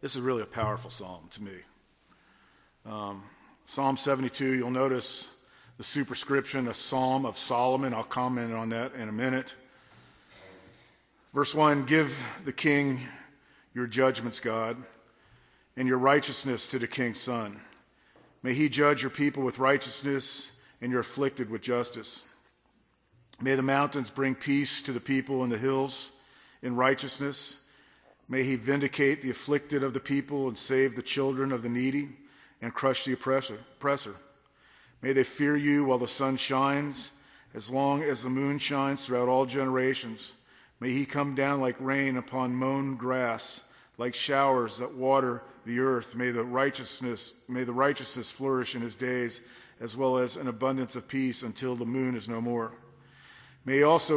This is really a powerful psalm to me. Psalm 72, you'll notice the superscription, a Psalm of Solomon. I'll comment on that in a minute. Verse 1, give the king your judgments, God, and your righteousness to the king's son. May he judge your people with righteousness and your afflicted with justice. May the mountains bring peace to the people and the hills in righteousness. May he vindicate the afflicted of the people and save the children of the needy and crush the oppressor. May they fear you while the sun shines, as long as the moon shines throughout all generations. May he come down like rain upon mown grass, like showers that water the earth. May the righteousness flourish in his days, as well as an abundance of peace until the moon is no more. May he also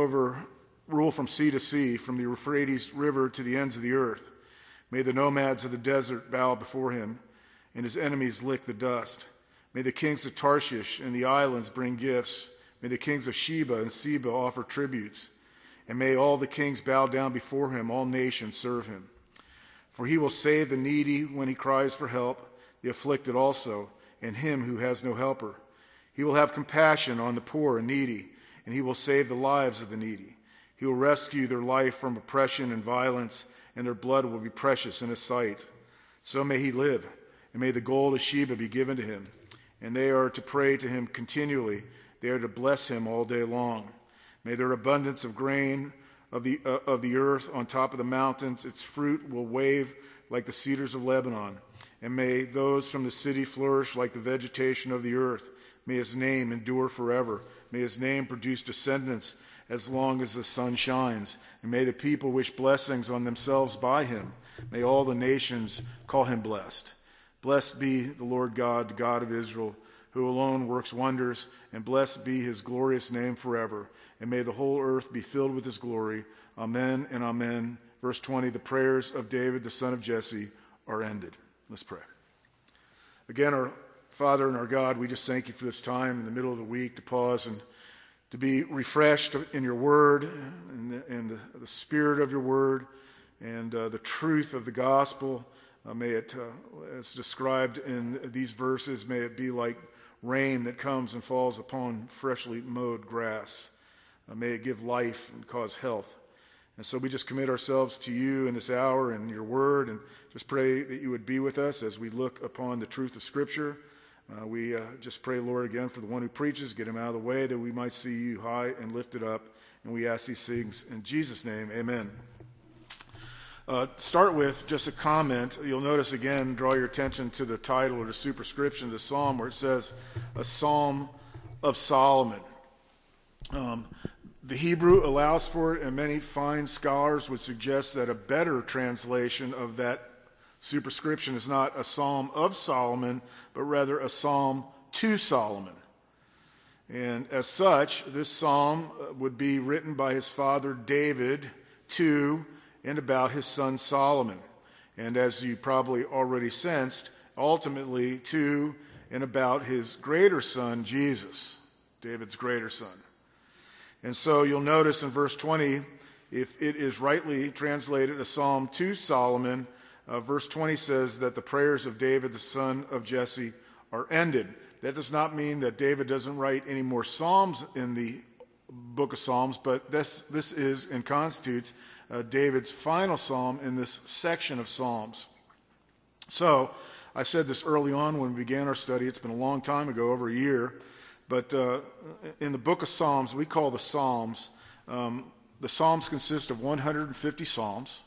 rule from sea to sea, from the Euphrates River to the ends of the earth. May the nomads of the desert bow before him, and his enemies lick the dust. May the kings of Tarshish and the islands bring gifts. May the kings of Sheba and Seba offer tributes. And may all the kings bow down before him, all nations serve him. For he will save the needy when he cries for help, the afflicted also, and him who has no helper. He will have compassion on the poor and needy, and he will save the lives of the needy. He will rescue their life from oppression and violence, and their blood will be precious in his sight. So may he live, and may the gold of Sheba be given to him. And they are to pray to him continually. They are to bless him all day long. May there abundance of grain of the earth on top of the mountains. Its fruit will wave like the cedars of Lebanon. And may those from the city flourish like the vegetation of the earth. May his name endure forever. May his name produce descendants as long as the sun shines. And may the people wish blessings on themselves by him. May all the nations call him blessed. Blessed be the Lord God, the God of Israel, who alone works wonders, and blessed be his glorious name forever. And may the whole earth be filled with his glory. Amen and amen. Verse 20, the prayers of David, the son of Jesse, are ended. Let's pray. Again, our Father and our God, we just thank you for this time in the middle of the week to pause and to be refreshed in your word and the spirit of your word and the truth of the gospel. May it, as described in these verses, may it be like rain that comes and falls upon freshly mowed grass. May it give life and cause health. And so we just commit ourselves to you in this hour and your word, and just pray that you would be with us as we look upon the truth of Scripture. We just pray, Lord, again for the one who preaches, get him out of the way that we might see you high and lifted up. And we ask these things in Jesus' name, amen. Start with just a comment. You'll notice again, draw your attention to the title or the superscription of the psalm where it says, a Psalm of Solomon. The Hebrew allows for it, and many fine scholars would suggest that a better translation of that superscription is not a Psalm of Solomon, but rather a Psalm to Solomon. And as such, this psalm would be written by his father David to and about his son Solomon. And as you probably already sensed, ultimately to and about his greater son, Jesus, David's greater son. And so you'll notice in verse 20, if it is rightly translated a psalm to Solomon, verse 20 says that the prayers of David, the son of Jesse, are ended. That does not mean that David doesn't write any more psalms in the book of Psalms, but this is and constitutes David's final psalm in this section of Psalms. So, I said this early on when we began our study. It's been a long time ago, over a year. But in the book of Psalms, we call the Psalms consist of 150 Psalms.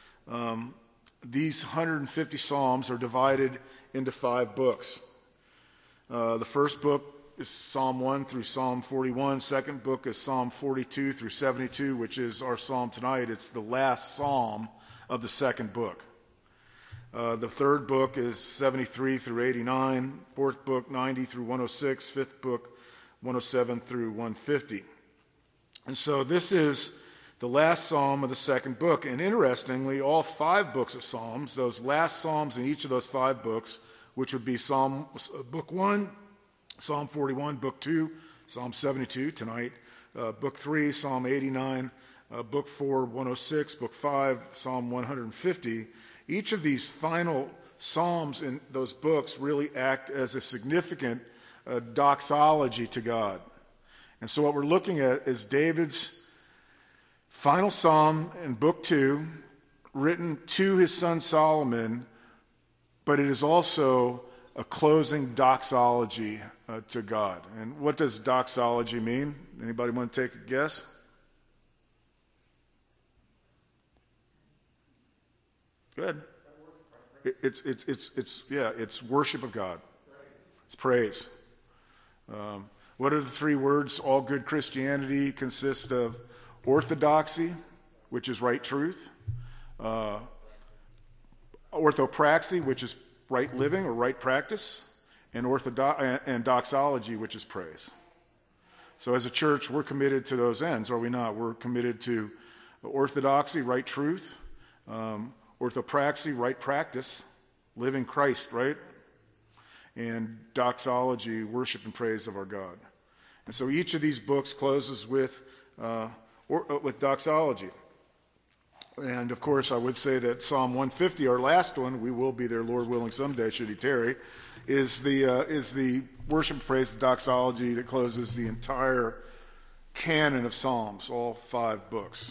These 150 Psalms are divided into 5 books. The first book is Psalm 1 through Psalm 41. Second book is Psalm 42 through 72, which is our psalm tonight. It's the last psalm of the second book. The third book is 73 through 89. Fourth book, 90 through 106. Fifth book, 107 through 150. And so this is the last psalm of the second book. And interestingly, all 5 books of Psalms, those last psalms in each of those 5 books, which would be book 1, Psalm 41, book 2, Psalm 72 tonight, book 3, Psalm 89, book 4, 106, book 5, Psalm 150. Each of these final psalms in those books really act as a significant doxology to God. And so what we're looking at is David's final psalm in Book 2, written to his son Solomon, but it is also a closing doxology to God. And what does doxology mean? Anybody want to take a guess? Good. It's worship of God. It's praise. What are the three words? All good Christianity consists of orthodoxy, which is right truth, orthopraxy, which is right living or right practice, and doxology, which is praise. So as a church, we're committed to those ends, are we not? We're committed to orthodoxy, right truth, orthopraxy, right practice, living Christ, right? And doxology, worship and praise of our God. And so each of these books closes with doxology. And of course, I would say that Psalm 150, our last one, we will be there, Lord willing, someday, should he tarry, is the worship and praise, the doxology that closes the entire canon of Psalms, all 5 books.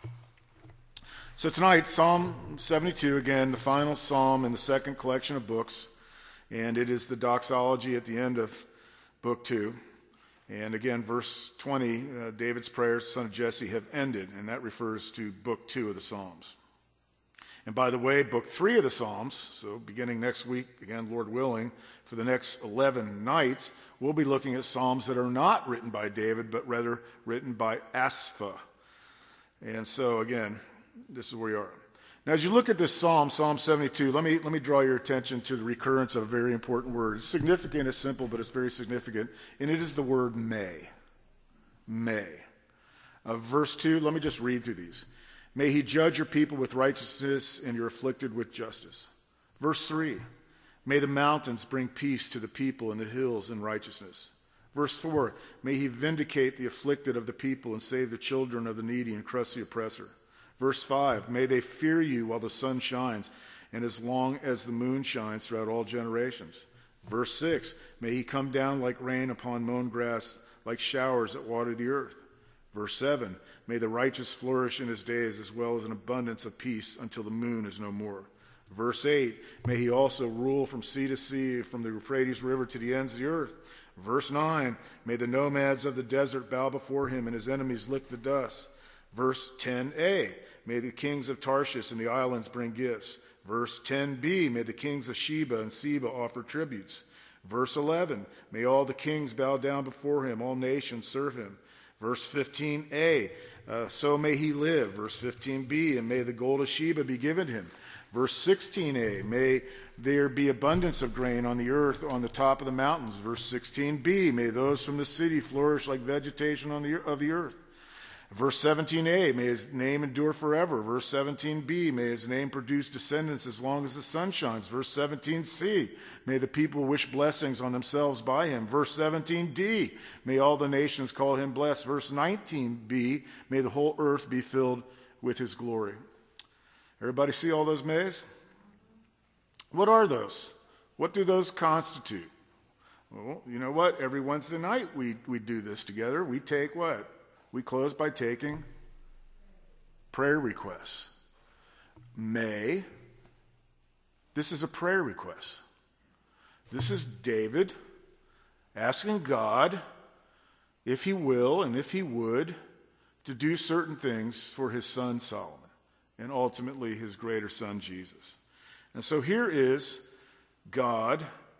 So tonight, Psalm 72, again, the final psalm in the second collection of books, and it is the doxology at the end of Book 2. And again, verse 20, David's prayers, son of Jesse, have ended, and that refers to Book 2 of the Psalms. And by the way, Book 3 of the Psalms, so beginning next week, again, Lord willing, for the next 11 nights, we'll be looking at Psalms that are not written by David, but rather written by Asaph. And so, again, this is where we are. Now, as you look at this Psalm 72, let me draw your attention to the recurrence of a very important word. It's significant, it's simple, but it's very significant, and it is the word may. May. Verse 2, let me just read through these. May he judge your people with righteousness and your afflicted with justice. Verse 3, may the mountains bring peace to the people and the hills in righteousness. Verse 4, may he vindicate the afflicted of the people and save the children of the needy and crush the oppressor. Verse 5, may they fear you while the sun shines and as long as the moon shines throughout all generations. Verse 6, may he come down like rain upon mown grass, like showers that water the earth. Verse 7, may the righteous flourish in his days as well as an abundance of peace until the moon is no more. Verse 8, may he also rule from sea to sea, from the Euphrates River to the ends of the earth. Verse 9, may the nomads of the desert bow before him and his enemies lick the dust. Verse 10a, may the kings of Tarshish and the islands bring gifts. Verse 10b, may the kings of Sheba and Seba offer tributes. Verse 11, may all the kings bow down before him, all nations serve him. Verse 15a, so may he live. Verse 15b, and may the gold of Sheba be given him. Verse 16a, may there be abundance of grain on the earth on the top of the mountains. Verse 16b, may those from the city flourish like vegetation of the earth. Verse 17a, may his name endure forever. Verse 17b, may his name produce descendants as long as the sun shines. Verse 17c, may the people wish blessings on themselves by him. Verse 17d, may all the nations call him blessed. Verse 19b, may the whole earth be filled with his glory. Everybody see all those mays? What are those? What do those constitute? Well, you know what? Every Wednesday night we do this together. We take what? We close by taking prayer requests. May. This is a prayer request. This is David asking God if he will and if he would to do certain things for his son Solomon and ultimately his greater son Jesus. And so here is God's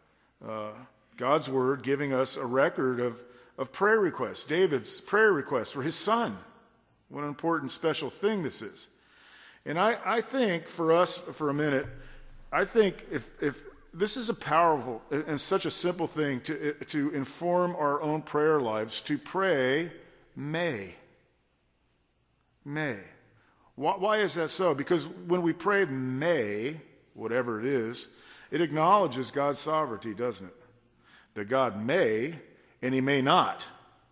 word giving us a record of prayer requests, David's prayer requests for his son. What an important, special thing this is. And I think for us, for a minute, I think if this is a powerful and such a simple thing to inform our own prayer lives, to pray, may. May. Why is that so? Because when we pray may, whatever it is, it acknowledges God's sovereignty, doesn't it? That God may and he may not.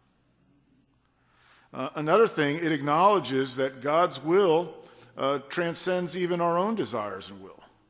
Another thing, it acknowledges that God's will transcends even our own desires and will.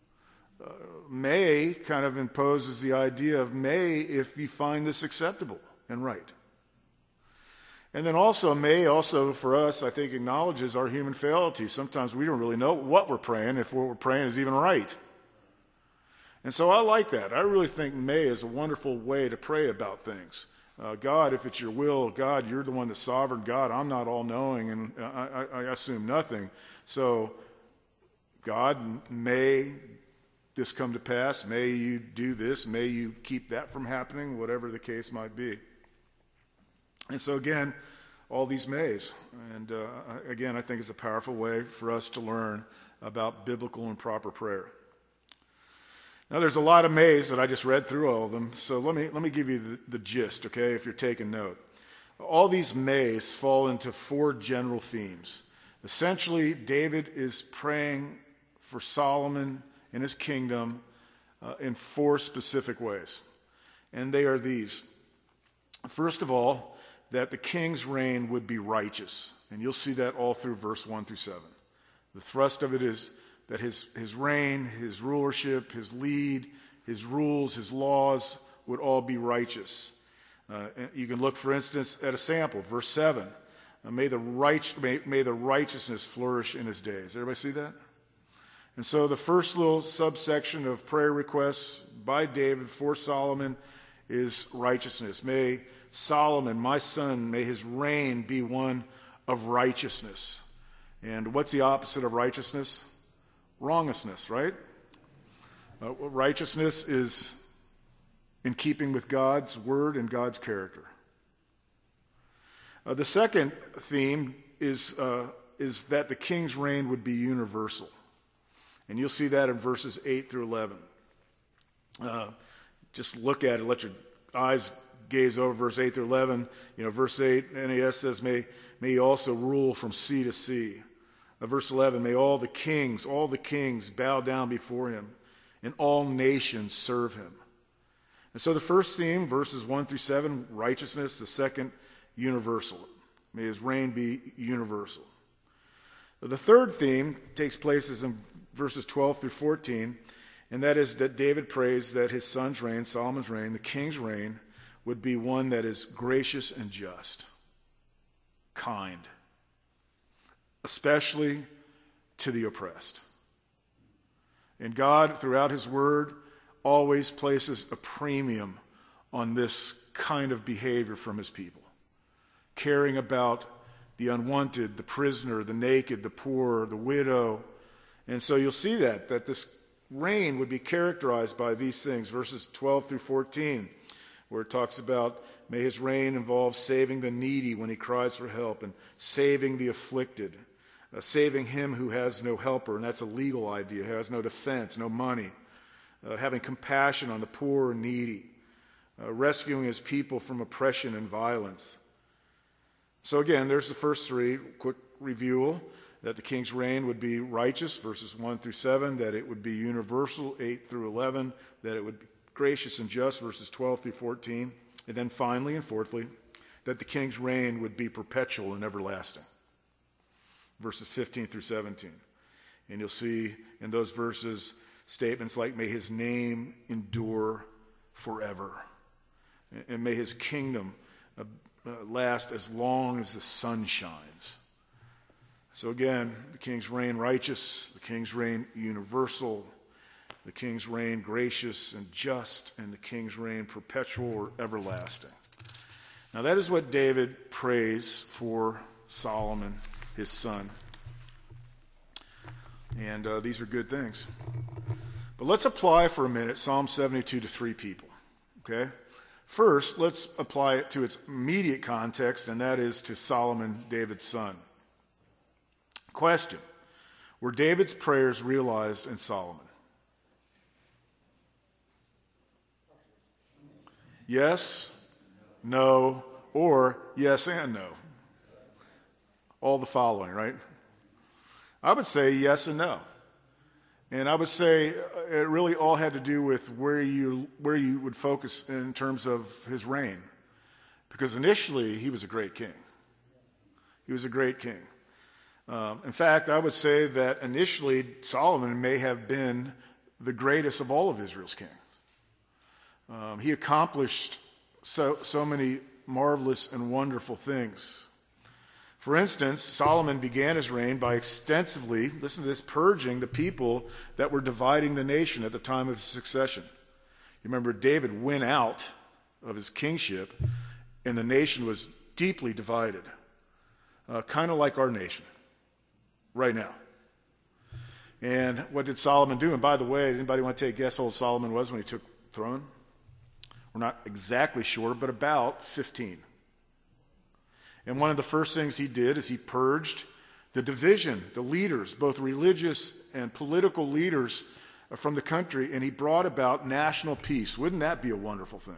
may kind of imposes the idea of may if you find this acceptable and right. And then also, may also for us, I think, acknowledges our human frailty. Sometimes we don't really know what we're praying, if what we're praying is even right. And so I like that. I really think may is a wonderful way to pray about things. God, if it's your will, God, you're the one that's sovereign. God, I'm not all-knowing, and I assume nothing. So, God, may this come to pass. May you do this. May you keep that from happening, whatever the case might be. And so, again, all these mays. And, again, I think it's a powerful way for us to learn about biblical and proper prayer. Now, there's a lot of mays that I just read through all of them, so let me give you the gist, okay, if you're taking note. All these mays fall into four general themes. Essentially, David is praying for Solomon and his kingdom in four specific ways. And they are these. First of all, that the king's reign would be righteous. And you'll see that all through verse 1 through 7. The thrust of it is that his reign, his rulership, his lead, his rules, his laws would all be righteous. You can look, for instance, at a sample, verse 7. May the righteousness flourish in his days. Everybody see that? And so the first little subsection of prayer requests by David for Solomon is righteousness. May Solomon, my son, may his reign be one of righteousness. And what's the opposite of righteousness? Wrongousness, right? Righteousness is in keeping with God's word and God's character. The second theme is that the king's reign would be universal. And you'll see that in verses 8 through 11. Just look at it, let your eyes gaze over verse 8 through 11. Verse 8, NAS says, may he also rule from sea to sea. Verse 11, may all the kings bow down before him, and all nations serve him. And so the first theme, verses 1 through 7, righteousness. The second, universal. May his reign be universal. The third theme takes place in verses 12 through 14, and that is that David prays that his son's reign, Solomon's reign, the king's reign, would be one that is gracious and just, kind, especially to the oppressed. And God, throughout his word, always places a premium on this kind of behavior from his people, caring about the unwanted, the prisoner, the naked, the poor, the widow. And so you'll see that this reign would be characterized by these things, verses 12 through 14, where it talks about may his reign involve saving the needy when he cries for help, and saving the afflicted, saving him who has no helper, and that's a legal idea, who has no defense, no money, having compassion on the poor and needy, rescuing his people from oppression and violence. So again, there's the first three. Quick review: that the king's reign would be righteous, verses 1 through 7, that it would be universal, 8 through 11, that it would be gracious and just, verses 12 through 14, and then finally and fourthly, that the king's reign would be perpetual and everlasting, verses 15 through 17. And you'll see in those verses statements like, may his name endure forever, and may his kingdom last as long as the sun shines. So again, the king's reign righteous, the king's reign universal, the king's reign gracious and just, and the king's reign perpetual or everlasting. Now that is what David prays for Solomon, his son. And these are good things. But let's apply for a minute Psalm 72 to three people, okay? First, let's apply it to its immediate context, and that is to Solomon, David's son. Question: were David's prayers realized in Solomon? Yes, no, or yes and no. All the following, right? I would say yes and no. And I would say it really all had to do with where you would focus in terms of his reign. Because initially, he was a great king. He was a great king. In fact, I would say that initially, Solomon may have been the greatest of all of Israel's kings. He accomplished so many marvelous and wonderful things. For instance, Solomon began his reign by extensively, listen to this, purging the people that were dividing the nation at the time of his succession. You remember David went out of his kingship and the nation was deeply divided, kind of like our nation right now. And what did Solomon do? And by the way, anybody want to take a guess how old Solomon was when he took the throne? We're not exactly sure, but about 15. And one of the first things he did is he purged the division, the leaders, both religious and political leaders from the country, and he brought about national peace. Wouldn't that be a wonderful thing?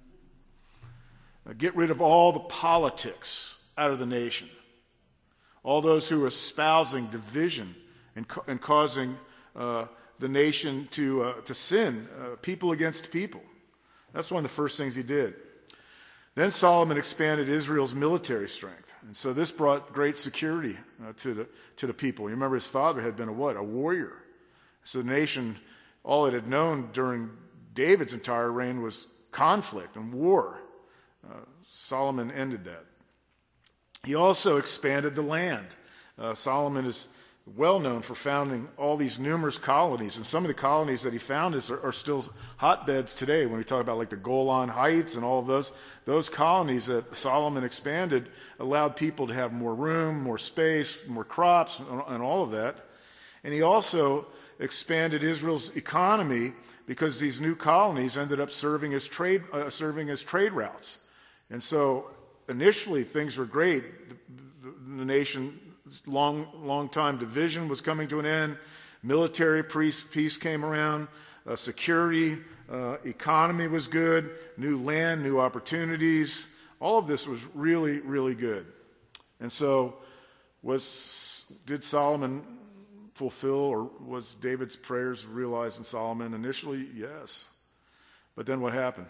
Get rid of all the politics out of the nation. All those who are espousing division and causing the nation to sin, people against people. That's one of the first things he did. Then Solomon expanded Israel's military strength. And so this brought great security to the people. You remember his father had been a what? A warrior. So the nation, all it had known during David's entire reign was conflict and war. Solomon ended that. He also expanded the land. Solomon is well known for founding all these numerous colonies, and some of the colonies that he founded are still hotbeds today. When we talk about like the Golan Heights and all of those colonies that Solomon expanded allowed people to have more room, more space, more crops, and all of that. And he also expanded Israel's economy because these new colonies ended up serving as trade routes. And so initially things were great. The nation, long time division was coming to an end. Military peace came around. Security, economy was good. New land, new opportunities. All of this was really, really good. And so did Solomon fulfill, or was David's prayers realized in Solomon? Initially, yes. But then what happened?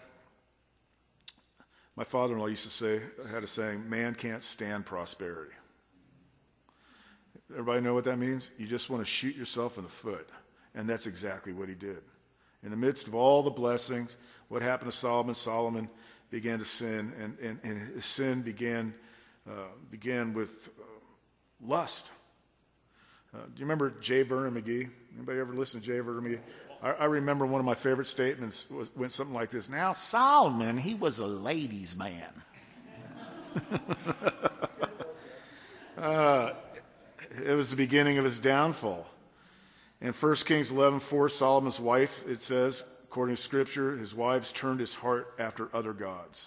My father-in-law used to say, had a saying, man can't stand prosperity. Everybody know what that means? You just want to shoot yourself in the foot. And that's exactly what he did. In the midst of all the blessings, what happened to Solomon? Solomon began to sin, and his sin began with lust. Do you remember J. Vernon McGee? Anybody ever listen to J. Vernon McGee? I remember one of my favorite statements went something like this. Now, Solomon, he was a ladies' man. It was the beginning of his downfall. In 1 Kings 11:4, Solomon's wife, it says, according to Scripture, his wives turned his heart after other gods.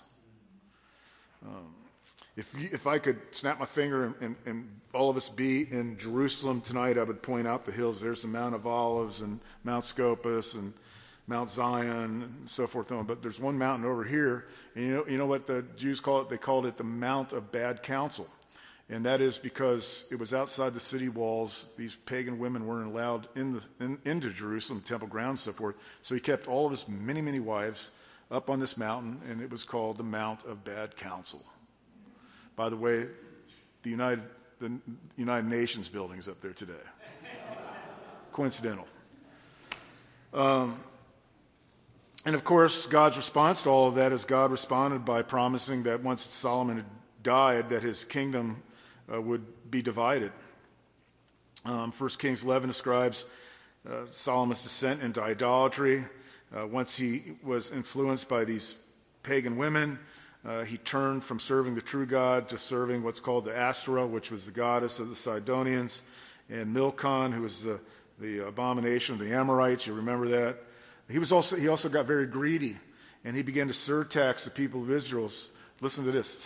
If I could snap my finger and all of us be in Jerusalem tonight, I would point out the hills. There's the Mount of Olives and Mount Scopus and Mount Zion and so forth. But there's one mountain over here, and you know what the Jews call it? They called it the Mount of Bad Counsel. And that is because it was outside the city walls. These pagan women weren't allowed into Jerusalem, temple grounds, and so forth. So he kept all of his many, many wives up on this mountain, and it was called the Mount of Bad Counsel. By the way, the United Nations building is up there today. Coincidental. And of course, God's response to all of that is God responded by promising that once Solomon had died, that his kingdom would be divided. 1 Kings 11 describes Solomon's descent into idolatry. Once he was influenced by these pagan women, he turned from serving the true God to serving what's called the Asherah, which was the goddess of the Sidonians, and Milcom, who was the abomination of the Amorites. You remember that? He also got very greedy, and he began to surtax the people of Israel. Listen to this,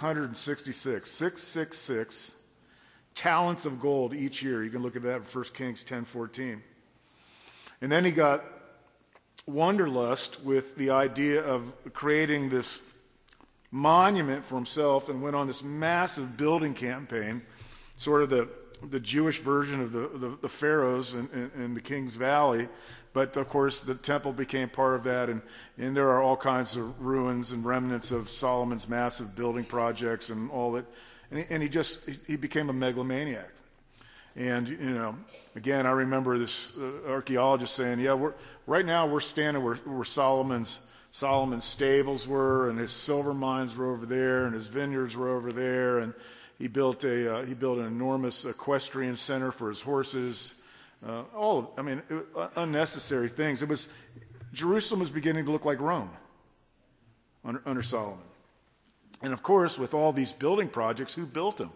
666 talents of gold each year. You can look at that in 1 Kings 10:14. And then he got wanderlust with the idea of creating this monument for himself and went on this massive building campaign, sort of the Jewish version of the pharaohs in the King's Valley. But of course the temple became part of that, and there are all kinds of ruins and remnants of Solomon's massive building projects and all that. And he became a megalomaniac. And, again, I remember this archaeologist saying, right now we're standing where Solomon's stables were, and his silver mines were over there, and his vineyards were over there, and he built an enormous equestrian center for his horses. Unnecessary things. Jerusalem was beginning to look like Rome under Solomon. And of course, with all these building projects, who built them?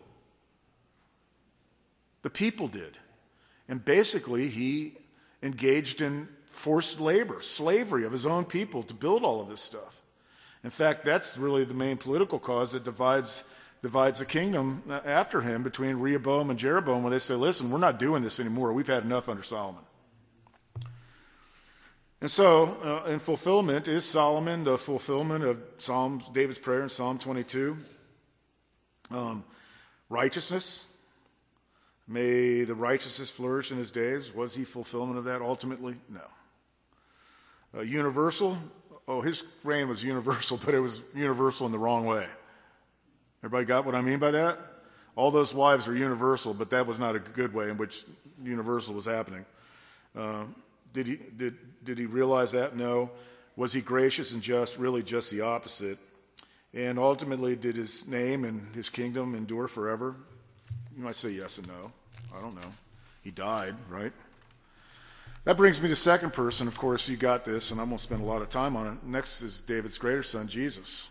The people did. And basically, he engaged in forced labor, slavery of his own people to build all of this stuff. In fact, that's really the main political cause that divides the kingdom after him between Rehoboam and Jeroboam, when they say, listen, we're not doing this anymore. We've had enough under Solomon. And so, in fulfillment, is Solomon the fulfillment of David's prayer in Psalm 22? Righteousness. May the righteousness flourish in his days. Was he fulfillment of that ultimately? No. Universal. His reign was universal, but it was universal in the wrong way. Everybody got what I mean by that? All those wives are universal, but that was not a good way in which universal was happening. Did he realize that? No. Was he gracious and just? Really just the opposite. And ultimately, did his name and his kingdom endure forever? You might say yes and no. I don't know. He died, right? That brings me to the second person. Of course, you got this, and I won't spend a lot of time on it. Next is David's greater son, Jesus.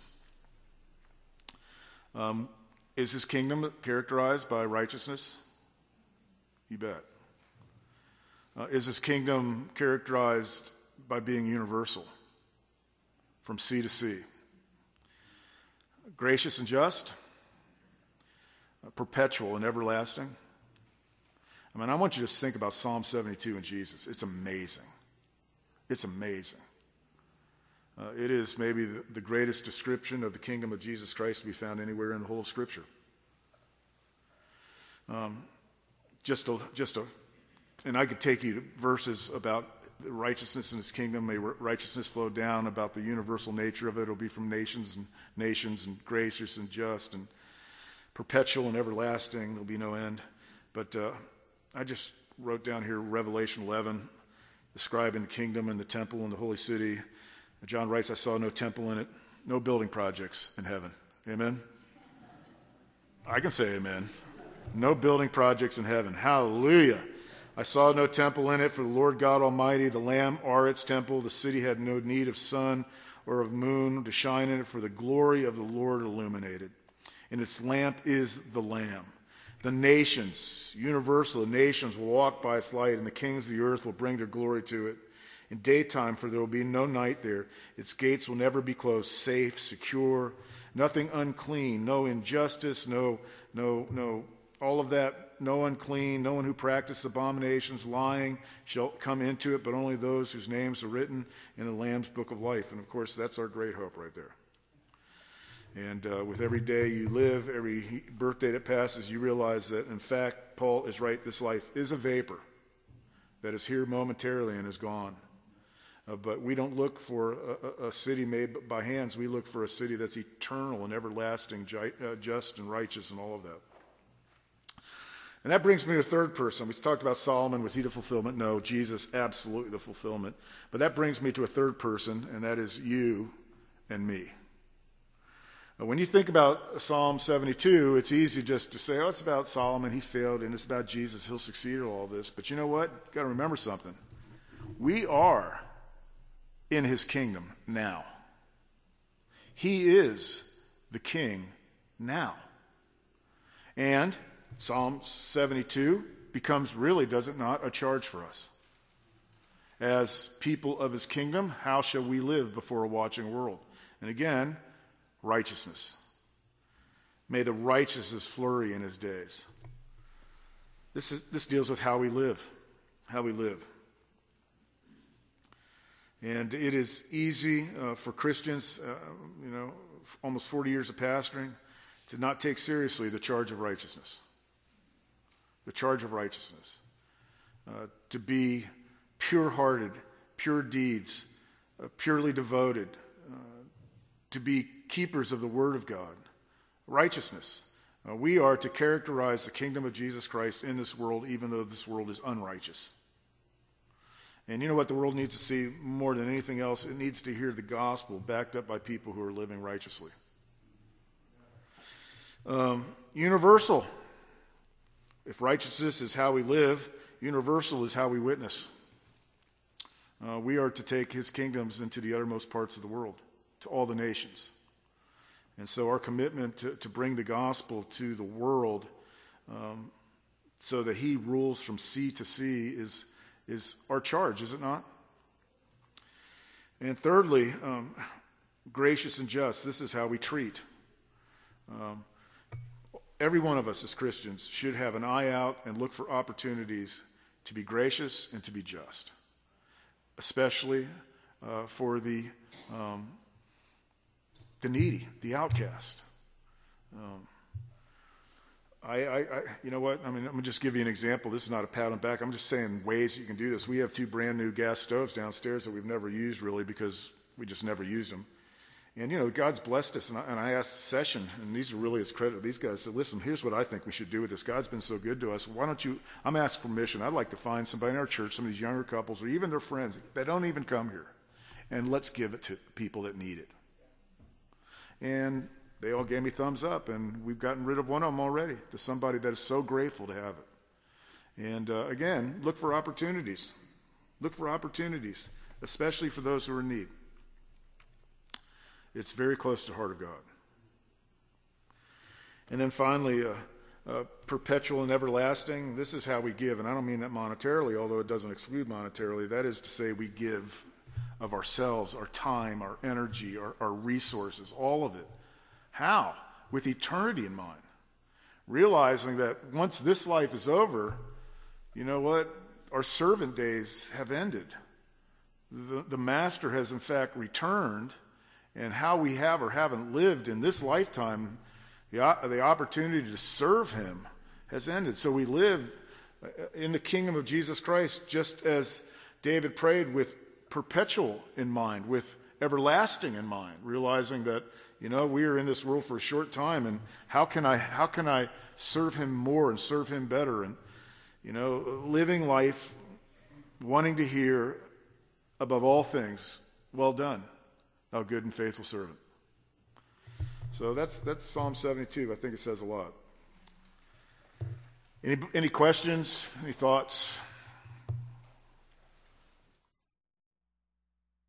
Is his kingdom characterized by righteousness? You bet. Is his kingdom characterized by being universal, from sea to sea? Gracious and just? Perpetual and everlasting? I want you to think about Psalm 72 and Jesus. It's amazing. It's amazing. It is maybe the greatest description of the kingdom of Jesus Christ to be found anywhere in the whole of Scripture. And I could take you to verses about righteousness in his kingdom. May righteousness flow down, about the universal nature of it. It'll be from nations, and gracious and just, and perpetual and everlasting. There'll be no end. But I just wrote down here Revelation 11, describing the kingdom and the temple and the holy city. John writes, I saw no temple in it, no building projects in heaven. Amen? I can say amen. No building projects in heaven. Hallelujah. I saw no temple in it, for the Lord God Almighty, the Lamb, are its temple. The city had no need of sun or of moon to shine in it, for the glory of the Lord illuminated. And its lamp is the Lamb. The nations, universal, the nations will walk by its light, and the kings of the earth will bring their glory to it. In daytime, for there will be no night there. Its gates will never be closed, safe, secure, nothing unclean, no injustice, no, all of that, no unclean, no one who practices abominations, lying shall come into it, but only those whose names are written in the Lamb's book of life. And of course, that's our great hope right there. And with every day you live, every birthday that passes, you realize that, in fact, Paul is right, this life is a vapor that is here momentarily and is gone. But we don't look for a city made by hands. We look for a city that's eternal and everlasting, just and righteous and all of that. And that brings me to the third person. We talked about Solomon. Was he the fulfillment? No, Jesus, absolutely the fulfillment. But that brings me to a third person, and that is you and me. When you think about Psalm 72, it's easy just to say, it's about Solomon, he failed, and it's about Jesus, he'll succeed in all this. But you know what? You've got to remember something. We are in his kingdom now. He is the king now. And Psalm 72 becomes really, does it not, a charge for us. As people of his kingdom, how shall we live before a watching world? And again, righteousness. May the righteousness flurry in his days. This deals with how we live. How we live. And it is easy for Christians, almost 40 years of pastoring, to not take seriously the charge of righteousness. The charge of righteousness. To be pure-hearted, pure deeds, purely devoted, to be keepers of the Word of God. Righteousness. We are to characterize the kingdom of Jesus Christ in this world, even though this world is unrighteous. And you know what the world needs to see more than anything else? It needs to hear the gospel backed up by people who are living righteously. Universal. If righteousness is how we live, universal is how we witness. We are to take his kingdoms into the uttermost parts of the world, to all the nations. And so our commitment to bring the gospel to the world so that he rules from sea to sea is our charge, is it not? And thirdly, gracious and just. This is how we treat. Every one of us as Christians should have an eye out and look for opportunities to be gracious and to be just, especially for the needy, the outcast. You know what? I mean, I'm going to just give you an example. This is not a pat on the back. I'm just saying ways you can do this. We have 2 brand new gas stoves downstairs that we've never used really because we just never used them. And, you know, God's blessed us. And I asked Session, and these are really his credit. These guys said, listen, here's what I think we should do with this. God's been so good to us. Why don't you, I'm asking permission. I'd like to find somebody in our church, some of these younger couples, or even their friends that don't even come here. And let's give it to people that need it. And they all gave me thumbs up, and we've gotten rid of one of them already to somebody that is so grateful to have it. And again, look for opportunities. Look for opportunities, especially for those who are in need. It's very close to the heart of God. And then finally, perpetual and everlasting. This is how we give, and I don't mean that monetarily, although it doesn't exclude monetarily. That is to say, we give of ourselves, our time, our energy, our resources, all of it. How? With eternity in mind. Realizing that once this life is over, you know what? Our servant days have ended. The master has in fact returned, and how we have or haven't lived in this lifetime, the opportunity to serve him has ended. So we live in the kingdom of Jesus Christ just as David prayed, with perpetual in mind, with everlasting in mind, realizing that, you know, we are in this world for a short time, and how can I serve him more and serve him better? And, you know, living life, wanting to hear above all things, well done, thou good and faithful servant. So that's Psalm 72. I think it says a lot. Any questions? Any thoughts?